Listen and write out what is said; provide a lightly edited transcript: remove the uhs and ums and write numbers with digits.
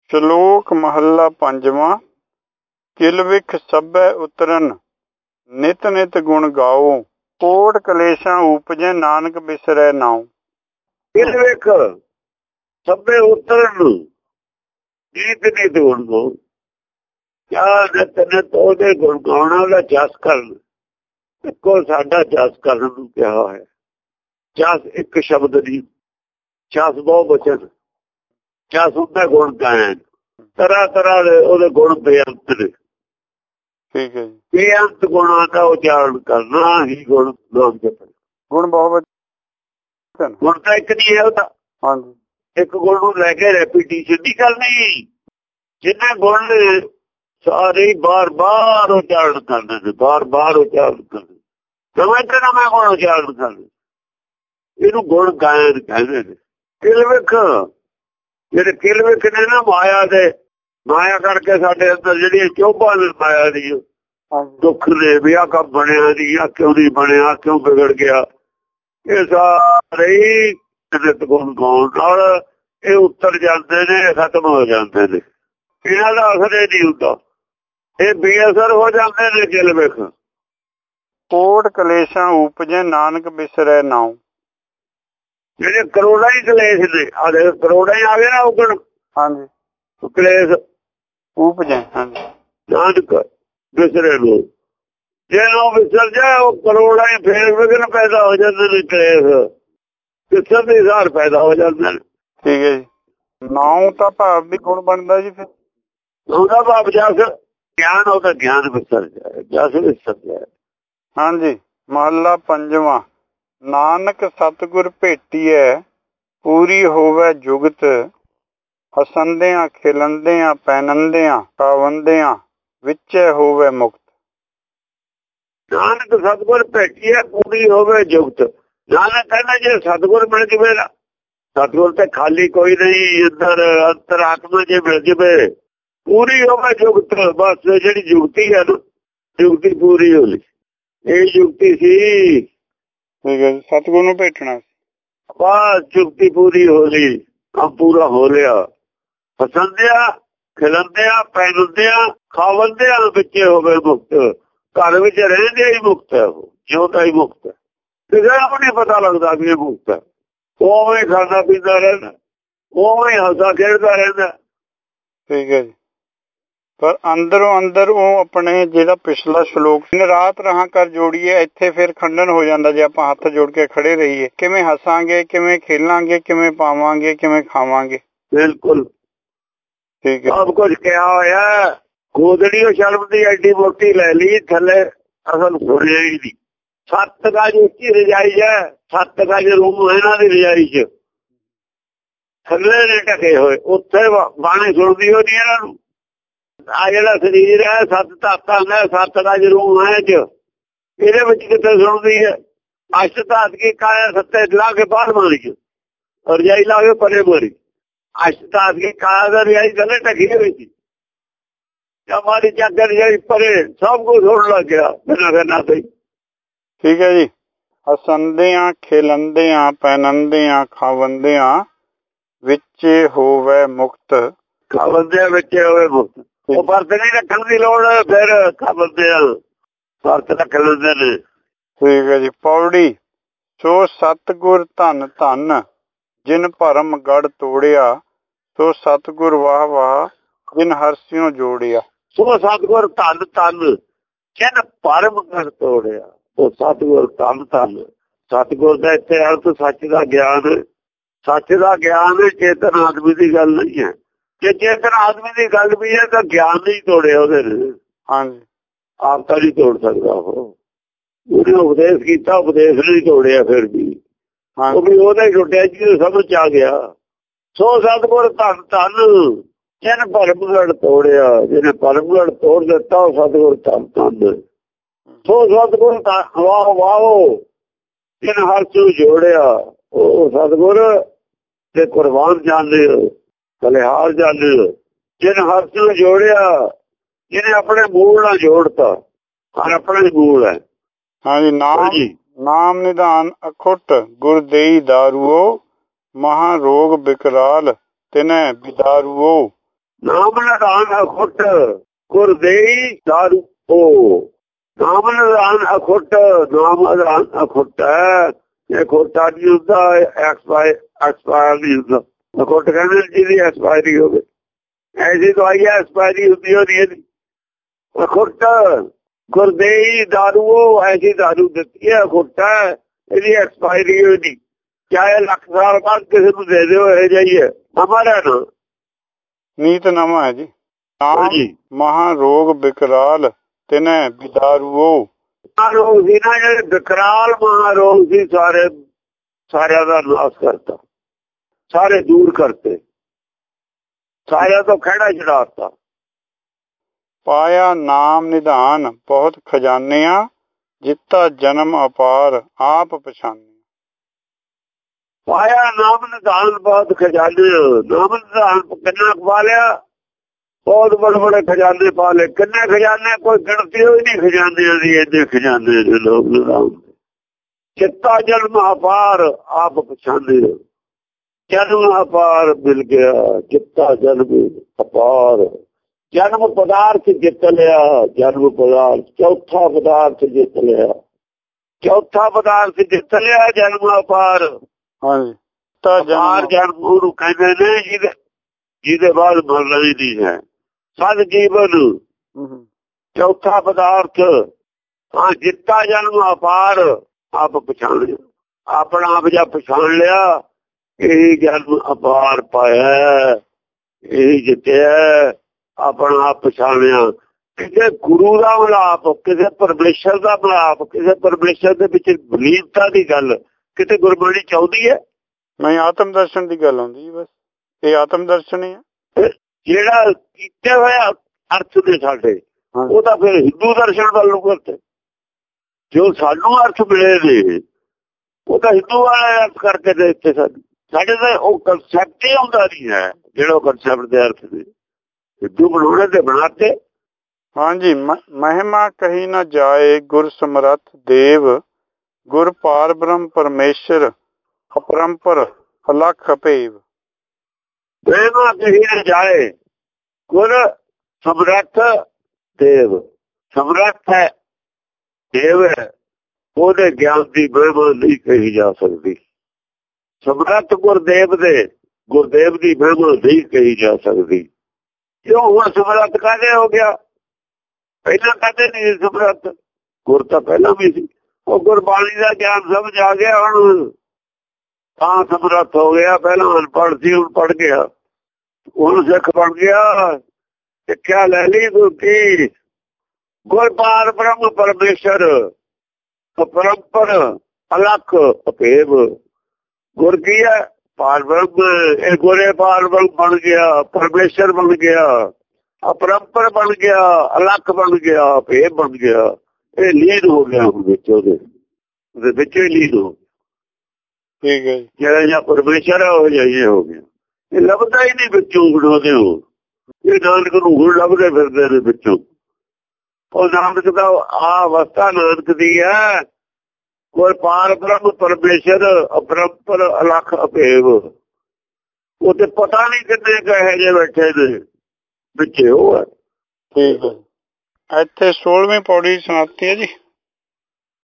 ਸ਼ਲੋਕ ਮਹੱਲਾ ਪੰਜਵਾਂ। ਕਿਲ ਵਿਖ ਸਭੈ ਉਤਰਨ ਨਿਤ ਨਿਤ ਗੁਣ ਗਾਓ। ਕੋਟ ਕਲੇਸ਼ਾਂ ਊਪਜੈ ਨਾਨਕ ਬਿਸਰੈ ਨਾਉ। ਕਿਲ ਵਿਖ ਸਭੈ ਉਤਰਨ ਨਿਤ ਨਿਤ ਗੁਣ ਗਾਓ। ਕਿਆ ਨਿਤ ਨਿਤ ਉਹਦੇ ਗੁਣ ਗਾਉਣਾ ਦਾ ਜਸ ਕਰਨ। ਇੱਕੋ ਸਾਡਾ ਜਸ ਕਰਨ ਨੂੰ ਕਿਹਾ ਹੋਇਆ। ਜਸ ਇੱਕ ਸ਼ਬਦ ਨਹੀਂ, ਜਸ ਬਹੁ ਬਚਨ। ਜਸ ਹੁੰਦਾ ਗੁਣ ਗਾਇਨ, ਤਰ੍ਹਾਂ ਤਰ੍ਹਾਂ ਦੇ ਉਹਦੇ ਗੁਣ ਬੇਅੰਤ ਨੇ। ਠੀਕ ਹੈ ਜੀ। ਬੇਅੰਤ ਗੁਣਾਂ ਦਾ ਉਚਾਰਨ ਕਰਨਾ ਹੀ ਗੁਣ ਨਾਮ ਜਪਣਾ। ਗੁਣ ਬਹੁਤ ਗੁਣ ਤਾਂ ਇੱਕ ਨਹੀਂ ਹੈ ਉਹਦਾ। ਹਾਂਜੀ, ਇੱਕ ਗੁਣ ਨੂੰ ਲੈ ਕੇ ਰੈਪੀਟੀਸ਼ਨ ਨਹੀਂ ਕਰਨੀ। ਜਿੰਨੇ ਗੁਣ ਨੇ ਸਾਰੇ ਬਾਰ ਬਾਰ ਉਚਾਰਨ ਕਰਦੇ ਨੇ, ਬਾਰ ਬਾਰ ਉਚਾਰਨ ਕਰਦੇ। ਨਵੇਂ ਤੇ ਨਵੇਂ ਗੁਣ ਉਚਾਰਨ ਕਰਦੇ, ਇਹਨੂੰ ਗੁਣ ਗਾਇਨ ਕਹਿੰਦੇ ਨੇ। ਕਿਲ ਵਿਖ, ਜਿਹੜੇ ਕਿਲ ਵਿਖ ਨੇ ਨਾ ਮਾਇਆ ਦੇ, ਮਾਇਆ ਕਰਕੇ ਸਾਡੇ ਅੰਦਰ ਜਿਹੜੀਆਂ ਚੋਭਾਂ ਨੇ ਮਾਇਆ ਦੀ, ਦੁੱਖ ਨੇ ਵੀ ਆਹ ਕੰਮ ਬਣਿਆ ਨਹੀਂ, ਆਹ ਕਿਉਂ ਨਹੀਂ ਬਣਿਆ, ਕਿਉਂ ਵਿਗੜ ਗਿਆ, ਇਹ ਸਾਰੇ ਹੀ ਨਿਤ ਗੁਣ ਗਾਉਣ ਨਾਲ ਇਹ ਉੱਤਰ ਜਾਂਦੇ ਨੇ, ਖਤਮ ਹੋ ਜਾਂਦੇ ਨੇ। ਇਹਨਾਂ ਦਾ ਅਸਰ ਇਹ ਨਹੀਂ ਹੁੰਦਾ, ਇਹ ਬੇਅਸਰ ਹੋ ਜਾਂਦੇ ਨੇ। ਕਿਲ ਵਿਖ ਕੋਟ ਕਲੇਸ਼ਾਂ ਊਪਜੈ ਨਾਨਕ ਬਿਸਰੈ ਨਾਉ। ਜਿਹੜੇ ਕਰੋੜਾਂ ਹੀ ਕਲੇਸ਼ ਨੇ, ਆਹ ਕਰੋੜਾਂ ਹੀ ਆ ਗਏ ਨਾ ਉਗਣ। ਹਾਂਜੀ, ਕਲੇਸ਼ ਊਪਜੈ। ਹਾਂਜੀ, ਨਾਨਕ ਬਿਸਰੇ ਨੂੰ, ਜੇ ਉਹ ਵਿਸਰ ਜਾਏ ਉਹ ਕਰੋੜਾਂ ਹੀ ਫੇਰ ਵਿਘਨ ਪੈਦਾ ਹੋ ਜਾਂਦੇ ਨੇ। ਕਲੇਸ਼ ਕਿਸਮ ਦੇ ਹਿਸਾਰ ਪੈਦਾ ਹੋ ਜਾਂਦੇ ਨੇ। ਠੀਕ ਹੈ ਜੀ। ਨਾਉ ਤਾਂ ਭਾਵ ਵੀ ਗੁਣ ਬਣਦਾ ਜੀ। ਫਿਰ ਉਹਦਾ ਭਾਵ ਜਸ ਗਿਆਨ, ਉਹਦਾ ਗਿਆਨ ਵਿਸਰ ਜਾਏ, ਜਸ ਵਿਸਰ ਜਾਏ। ਹਾਂਜੀ, ਮਹੱਲਾ ਪੰਜਵਾਂ। ਨਾਨਕ ਸਤਿਗੁਰ ਭੇਟੀਐ ਪੂਰੀ ਹੋਵੇ ਜੁਗਤ। ਹਸੰਦਿਆਂ ਖਿਲੰਦਿਆਂ ਪੈਨੰਦਿਆਂ ਖਾਵੰਦਿਆਂ ਵਿੱਚੇ ਹੋਵੇ ਮੁਕਤ। ਨਾਨਕ ਸਤਿਗੁਰ ਭੇਟੀਐ ਪੂਰੀ ਹੋਵੇ ਜੁਗਤ। ਨਾਨਕ ਕਹਿੰਦਾ ਜੇ ਸਤਿਗੁਰ ਮਿਲ ਜਵੇ ਨਾ, ਸਤਿਗੁਰ ਤੇ ਖਾਲੀ ਕੋਈ ਨਹੀਂ, ਅੰਦਰ ਅੰਤਰਾਤਮਾ ਜੇ ਮਿਲ ਜਵੇ, ਪੂਰੀ ਹੋਵੇ ਜੁਗਤ। ਬਸ ਜਿਹੜੀ ਜੁਗਤੀ ਹੈ ਨਾ, ਜੁਗਤੀ ਪੂਰੀ ਹੋ ਲਈ। ਇਹ ਜੁਗਤੀ ਸੀ। ਠੀਕ ਹੈ ਜੀ, ਸਤਿਗੁਰ ਨੂੰ ਭੇਟਣਾ। ਬਸ ਜੁਗਤੀ ਪੂਰੀ ਹੋ ਲਈ, ਕੰਮ ਪੂਰਾ ਹੋ ਲਿਆ। ਹਸੰਦਿਆਂ ਖਿਲੰਦਿਆਂ ਪੈਨੰਦਿਆਂ ਖਾਵੰਦਿਆਂ ਵਿੱਚੇ ਹੋਵੇ ਮੁਕਤ। ਘਰ ਵਿੱਚ ਰਹਿੰਦੇ ਹੀ ਮੁਕਤ ਹੈ, ਉਹ ਜਿਉਂਦਾ ਹੀ ਮੁਕਤ ਹੈ। ਕਿਸੇ ਨੂੰ ਨਹੀਂ ਪਤਾ ਲੱਗਦਾ ਵੀ ਇਹ ਮੁਕਤ ਹੈ। ਉਵੇਂ ਖਾਂਦਾ ਪੀਂਦਾ ਰਹਿੰਦਾ, ਉਵੇਂ ਹੱਸਦਾ ਖੇਡਦਾ ਰਹਿੰਦਾ। ਠੀਕ ਹੈ ਜੀ। ਪਰ ਅੰਦਰੋਂ ਅੰਦਰ ਉਹ ਆਪਣੇ, ਜਿਹੜਾ ਪਿਛਲਾ ਸ਼ਲੋਕ ਰਾਤ ਰਹਾ ਕਰ ਜੋੜੀਏ, ਇੱਥੇ ਫਿਰ ਖੰਡਨ ਹੋ ਜਾਂਦਾ। ਜੇ ਆਪਾਂ ਹੱਥ ਜੋੜ ਕੇ ਖੜੇ ਰਹੀਏ, ਕਿਵੇਂ ਹੱਸਾਂਗੇ, ਕਿਵੇਂ ਖੇਲਾਂਗੇ, ਕਿਵੇਂ ਪਾਵਾਂਗੇ, ਕਿਵੇਂ ਖਾਵਾਂਗੇ। ਬਿਲਕੁਲ ਠੀਕ ਹੈ। ਸਭ ਕੁਝ ਕਿਹਾ ਹੋਇਆ। ਗੋਦੜੀ ਉਹ ਸ਼ਰਮ ਦੀ ਐਡੀ ਮੋਟੀ ਲੈ ਲਈ, ਥੱਲੇ ਅਸਲ ਸੁਣਿਆ ਹੀ ਨਹੀਂ। 7 ਗਜ ਉੱਚੀ ਰਜਾਈ ਹੈ, 7 ਗਜ ਰੂਮ ਇਹਨਾਂ ਦੀ ਰਜਾਈ ਚ, ਥੱਲੇ ਨੇ ਢਕੇ ਹੋਏ। ਉੱਥੇ ਬਾਣੀ ਸੁਣਦੀ ਹੋ ਨਹੀਂ ਇਹਨਾਂ ਨੂੰ। ਆ ਜਿਹੜਾ ਸਰੀਰ ਹੈ 7 ਧਾਤਾਂ ਦਾ, 7 ਗਜ ਰੂਮ ਹੈ ਚ, ਇਹਦੇ ਵਿੱਚ ਕਿੱਥੇ ਸੁਣਦੀ ਹੈ। ਅਸ਼ਟ ਧਾਤ ਕੀ ਕਾਇਆ ਸੱਤੇ ਲਾ ਕੇ ਬਾਹਰ ਮਾਰੀ ਚ, ਰਜਾਈ ਲਾ ਕੇ ਪਰੇ ਮਾਰੀ। ਅਸ਼ਟ ਧਾਤ ਕੀ ਕਾਇਆ ਦਾ ਰਜਾਈ ਥੱਲੇ ਢਕੀ ਹੋਈ ਸੀ, ਮਾਰੀ ਚਾਦਰ ਰਜਾਈ ਪਰੇ, ਸਭ ਕੁਝ ਸੁਣ ਲੱਗ ਗਿਆ ਬਿਨਾਂ ਕਰਨਾ ਤੇ। ਠੀਕ ਹੈ ਜੀ। ਹਸੰਦਿਆਂ ਖਿਲੰਦਿਆਂ ਪੈਨੰਦਿਆਂ ਖਾਵੰਦਿਆਂ ਵਿੱਚੇ ਹੋਵੇ ਮੁਕਤ। ਖਾਵੰਦਿਆਂ ਵਿੱਚੇ ਹੋਵੇ ਮੁਕਤ। ਉਹ ਵਰਤ ਨਹੀਂ ਰੱਖਣ ਦੀ ਲੋੜ, ਫਿਰ ਖਾਵੰਦਿਆਂ ਵਰਤ ਰੱਖ ਲੈਂਦੇ ਨੇ। ਠੀਕ ਹੈ ਜੀ। ਪੌੜੀ। ਸੋ ਸਤਿਗੁਰ ਧੰਨ ਧੰਨ ਜਿਨ ਭਰਮ ਗੜ ਤੋੜਿਆ। ਸੋ ਸਤਿਗੁਰ ਵਾਹ ਵਾਹ ਜਿਨ ਹਰਸਿਓ ਜੋੜਿਆ। ਸੋ ਸਤਿਗੁਰ ਧੰਨ ਧੰਨ ਜਿਨ ਭਰਮ ਗੜ ਤੋੜਿਆ। ਉਹ ਸਤਿਗੁਰ ਧੰਨ ਧੰਨ। ਸਤਿਗੁਰ ਦਾ ਇੱਥੇ ਅਰਥ ਸੱਚ ਦਾ ਗਿਆਨ। ਸੱਚ ਦਾ ਗਿਆਨ ਚੇਤਨ ਆਦਮੀ ਦੀ ਗੱਲ ਨਹੀਂ ਹੈ। ਜੇ ਚੇਤਨ ਆਦਮੀ ਦੀ ਗੱਲ ਵੀ ਹੈ ਤਾਂ ਗਿਆਨ ਨਹੀਂ ਤੋੜਿਆ ਉਹਦੇ ਨੇ। ਹਾਂਜੀ, ਆਪ ਤਾਂ ਨਹੀਂ ਤੋੜ ਸਕਦਾ। ਉਹਨੇ ਉਪਦੇਸ਼ ਕੀਤਾ, ਉਪਦੇਸ਼ ਨਹੀਂ ਤੋੜਿਆ। ਫਿਰ ਵੀ ਉਹ ਵੀ ਉਹਦਾ ਹੀ ਟੁੱਟਿਆ ਜੀ, ਸਮਝ ਆ ਗਿਆ। ਸੋ ਸਤਿਗੁਰ ਧੰਨ ਧੰਨ ਜਿਹਨੇ ਭਰਮਗੜ ਤੋੜਿਆ। ਜਿਹਨੇ ਭਰਮਗੜ ਤੋੜ ਦਿੱਤਾ ਉਹ ਸਤਿਗੁਰ ਧੰਨ ਧੰਨ। ਸੋ ਸਤਿਗੁਰ ਵਾਹ ਵਾਹ ਜਿਹਨੇ ਹਰ ਚੀਜ਼ ਜੋੜਿਆ। ਉਹ ਸਤਿਗੁਰ ਤੇ ਕੁਰਬਾਨ ਜਾਂਦੇ, ਬਲਿਹਾਰ ਜਾਂਦੇ, ਜਿਹਨੇ ਹਰ ਚੀਜ਼ ਜੋੜਿਆ, ਜਿਹਨੇ ਆਪਣੇ ਮੂਲ ਨਾਲ ਜੋੜਤਾ। ਹਰ ਆਪਣਾ ਹੀ ਮੂਲ ਹੈ। ਹਾਂਜੀ। ਨਾਮ ਨਿਧਾਨ ਅਖੁੱਟ ਗੁਰ ਦੇਈ ਦਾਰੂਓ। ਮਹਾ ਰੋਗ ਬਿਕਰਾਲ ਤਿਨੈ ਬਿਦਾਰੂਓ। ਨਾਮ ਨਿਧਾਨ ਅਖੁੱਟ ਗੁਰ ਦੇਈ ਦਾਰੂ ਓ। ਨਾਮ ਨਿਧਾਨ ਅਖੁੱਟ, ਨਾਮ ਨਿਧਾਨ ਅਖੁੱਟ ਹੈ। ਇਹ ਖੋਟਾ ਨਹੀਂ ਹੁੰਦਾ, ਐਕਸਪਾਇਰ ਨਹੀਂ ਹੁੰਦਾ। ਅਖੁੱਟ ਕਹਿੰਦੇ ਜਿਹਦੀ ਐਕਸਪਾਇਰੀ ਹੋਵੇ। ਐਸੀ ਦਵਾਈ ਐਕਸਪਾਇਰੀ ਹੁੰਦੀ ਹੋਣੀ ਇਹਦੀ। ਅਖੁੱਟ ਗੁਰਦੇਈ ਦਾਰੂ, ਐਸੀ ਦਾਰੂ ਦਿੱਤੀ ਹੈ ਅਖੁੱਟ ਹੈ, ਇਹਦੀ ਐਕਸਪਾਇਰੀ ਹੋਈ ਨਹੀਂ। ਚਾਹੇ ਲੱਖ ਸਾਲ ਬਾਅਦ ਕਿਸੇ ਨੂੰ ਦੇ ਦਿਓ, ਇਹ ਜਾਈਏ ਹਮਾਰਾ ਨਾ ਨੀਤ ਨਵਾਂ ਹੈ ਜੀ। ਨਾਮ ਮਹਾ ਰੋਗ ਬਿਕਰਾਲ ਤਿਨੈ ਬਿਦਾਰੂਓ। ਰੋਗ ਸੀ ਨਾ ਜਿਹੜੇ ਬਿਕਰਾਲ ਮਹਾਰੋਗ ਸੀ, ਸਾਰਿਆਂ ਦਾ ਨਾਸ਼ ਕਰਤਾ, ਸਾਰੇ ਦੂਰ ਕਰਤੇ, ਸਾਰਿਆਂ ਤੋਂ ਖਹਿੜਾ ਛੁਡਾਤਾ। ਪਾਇਆ ਨਾਮ ਨਿਧਾਨ ਬਹੁਤ ਖਜ਼ਾਨਿਆਂ, ਜਿੱਤਾ ਜਨਮ ਅਪਾਰ ਆਪ ਪਛਾਨਿਆ। ਪਾਇਆ ਨਾਮ ਨਿਧਾਨ ਬਹੁਤ ਖਜ਼ਾਨੇ, ਨਾਮ ਨਿਧਾਨ ਕਿੰਨਾ ਪਾ ਲਿਆ, ਬਹੁਤ ਬੜੇ ਬੜੇ ਖਜ਼ਾਨੇ ਪਾ ਲਏ। ਕਿੰਨੇ ਖਜ਼ਾਨੇ, ਕੋਈ ਗਿਣਤੀ ਹੋਈ ਨਹੀਂ ਖਜ਼ਾਨਿਆਂ ਦੀ, ਇੰਨੇ ਖਜ਼ਾਨੇ ਨੇ ਲੋਕ ਨਿਧਾਨ। ਚਿੱਤਾ ਜਨਮ ਅਪਾਰ ਆਪ ਪਛਾਨੇ, ਜਨਮ ਅਪਾਰ ਮਿਲ ਗਿਆ, ਚਿੱਤਾ ਜਨਮ ਅਪਾਰ। ਜਨਮ ਪਦਾਰਥ ਜਿੱਤ ਲਿਆ, ਜਨਮ ਪਦਾਰਥ ਚੌਥਾ ਪਦਾਰਥ ਜਿੱਤ ਲਿਆ, ਚੌਥਾ ਪਦਾਰਥ ਜਿੱਤ ਲਿਆ, ਜਨਮ ਅਪਾਰ। ਹਾਂਜੀ, ਅਪਾਰ ਜਨਮ ਉਹਨੂੰ ਕਹਿੰਦੇ ਨੇ ਜਿਹਦੇ ਬਾਅਦ ਮਰਨਾ ਹੀ ਨਹੀਂ ਹੈ। ਸਦ ਜੀਵਨ ਚੌਥਾ ਪਦਾਰਥ। ਹਾਂ, ਜਿੱਤਾ ਜਨਮ ਅਪਾਰ ਆਪ ਪਛਾਣ ਲਿਆ, ਆਪਣਾ ਆਪ ਜਾਂ ਪਛਾਣ ਲਿਆ, ਇਹੀ ਜਨਮ ਅਪਾਰ ਪਾਇਆ, ਇਹੀ ਜਿੱਤਿਆ, ਆਪਣਾ ਆਪ ਪਛਾਣਿਆ। ਕਿਸੇ ਗੁਰੂ ਦਾ ਮਿਲਾਪ, ਕਿਸੇ ਪਰਮੇਸ਼ਰ ਦਾ ਮਿਲਾਪ, ਕਿਸੇ ਪਰਮੇਸ਼ਰ ਦੇ ਵਿੱਚ ਬਲੀਨਤਾ ਦੀ ਗੱਲ ਕਿਤੇ ਗੁਰਬਾਣੀ ਚਾਹੁੰਦੀ ਹੈ? ਨਹੀਂ, ਆਤਮ ਦਰਸ਼ਨ ਦੀ ਗੱਲ ਆਉਂਦੀ ਬਸ। ਇਹ ਆਤਮ ਦਰਸ਼ਨ ਹੀ ਹੈ ਜਿਹੜਾ ਕੀਤੇ ਹੋਇਆ ਅਰਥ ਦੇ ਸਾਡੇ, ਉਹ ਤਾਂ ਫਿਰ ਹਿੰਦੂ ਦਰਸ਼ਨ ਵੱਲ ਨੂੰ ਕਰਦੇ। ਜੋ ਸਾਨੂੰ ਅਰਥ ਮਿਲੇ ਨੇ ਉਹ ਤਾਂ ਹਿੰਦੂ ਵਾਲੇ ਅਰਥ ਕਰਕੇ ਦੇ ਦਿੱਤੇ ਸਾਨੂੰ। ਸਾਡੇ ਤਾਂ ਉਹ ਕਨਸੈਪਟ ਹੀ ਆਉਂਦਾ ਨਹੀਂ ਹੈ, ਜਿਹੜਾ ਕਨਸੈਪਟ ਦੇ ਅਰਥ ਨੇ ਹਿੰਦੂ ਬਣਾਉਣੇ ਤੇ ਬਣਾਤੇ। ਹਾਂਜੀ, ਮਹਿਮਾ ਕਹੀ ਨਾ ਜਾਏ ਗੁਰ ਸਮਰੱਥ ਦੇਵ, ਗੁਰ ਪਾਰ ਬ੍ਰਹਮ ਪਰਮੇਸ਼ਰ ਅਪਰੰਪਰ ਅਲਖ ਅਭੇਵ। ਮਹਿਮਾ ਕਹੀ ਨਾ ਜਾਏ ਗੁਰ ਸਮਰੱਥ ਦੇਵ, ਸਮਰੱਥ ਹੈ ਦੇਵ ਹੈ, ਉਹਦੇ ਗਿਆਨ ਦੀ ਮਹਿਮਾ ਨਹੀਂ ਕਹੀ ਜਾ ਸਕਦੀ। ਸਮਰੱਥ ਗੁਰਦੇਵ ਦੇ, ਗੁਰਦੇਵ ਦੀ ਮਹਿਮਾ ਨਹੀਂ ਕਹੀ ਜਾ ਸਕਦੀ। ਕਿਉਂ? ਹੁਣ ਸਮਰੱਥ ਕਾਹਦੇ ਹੋ ਗਿਆ? ਪਹਿਲਾਂ ਕਦੇ ਨਹੀਂ ਸਮਰੱਥ, ਗੁਰ ਤਾਂ ਪਹਿਲਾਂ ਵੀ ਸੀ। ਉਹ ਗੁਰਬਾਣੀ ਦਾ ਗਿਆਨ ਸਮਝ ਆ ਗਿਆ, ਹੁਣ ਤਾਂ ਸਮਰੱਥ ਹੋ ਗਿਆ। ਪਹਿਲਾਂ ਅਨਪੜ੍ਹ ਸੀ, ਹੁਣ ਪੜ੍ਹ ਗਿਆ, ਹੁਣ ਸਿੱਖ ਬਣ ਗਿਆ, ਸਿੱਖਿਆ ਲੈ ਲਈ ਗੁਰਕੀ। ਗੁਰ ਪਾਰ ਬ੍ਰਹਮ ਪਰਮੇਸ਼ਰ ਅਪਰੰਪਰ ਅਲਖ ਅਭੇਵ। ਗੁਰ ਕੀ ਹੈ? ਪਾਰ ਬ੍ਰਹਮ। ਇਹ ਗੁਰੇ ਪਾਰ ਬ੍ਰਹਮ ਬਣ ਗਿਆ, ਪਰਮੇਸ਼ਰ ਬਣ ਗਿਆ, ਅਪਰੰਪਰ ਬਣ ਗਿਆ, ਅਲਖ ਬਣ ਗਿਆ, ਅਭੇਵ ਬਣ ਗਿਆ। ਇਹ ਲੀਨ ਹੋ ਗਿਆ ਹੁਣ ਵਿੱਚ, ਉਹਦੇ ਵਿੱਚ ਹੀ ਲੀਨ ਹੋ ਗਿਆ। ਠੀਕ ਹੈ, ਜਿਹੜਾ ਜਾਂ ਪਰਮੇਸ਼ਰ ਹੈ ਉਹ ਜਿਹਾ ਹੋ ਗਿਆ। ਇਹ ਲੱਭਦਾ ਹੀ ਨਹੀਂ ਵਿੱਚੋਂ, ਬਣਾਉਂਦੇ ਹੋ ਇਹ ਨਾਨਕ ਨੂੰ ਹੁਣ ਲੱਭਦੇ ਫਿਰਦੇ ਨੇ ਵਿੱਚੋਂ। ਉਹ ਨਾਨਕ ਦਾ ਆ ਅਵਸਥਾ ਨਾਨਕ ਦੀ ਹੈ। ਕੋਈ ਪਾਰ ਬ੍ਰਹਮ ਪਰਮੇਸ਼ਰ ਅਪਰੰਪਰ ਅਲਖ ਅਭੇਵ। ਉਹ ਤੇ ਪਤਾ ਨਹੀਂ ਕਿੰਨੇ ਕਹੇ ਜੇ ਬੈਠੇ ਨੇ ਵਿੱਚੇ ਉਹ ਹੈ। ਠੀਕ ਹੈ। ਇੱਥੇ 16ਵੀਂ ਪੌੜੀ ਸਮਾਪਤੀ ਹੈ ਜੀ।